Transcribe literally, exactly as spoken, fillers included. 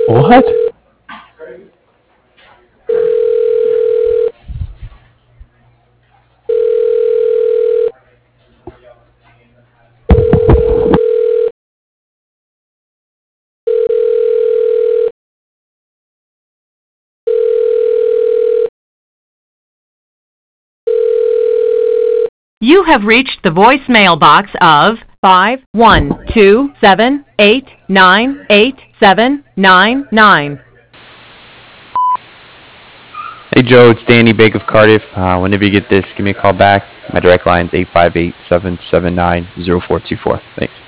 What? You have reached the voicemail box of five one two seven eight nine eight seven nine nine. Hey Joe, it's Danny Bake of Cardiff. Uh, whenever you get this, give me a call back. My direct line is eight five eight, seven seven nine, zero four two four. Thanks.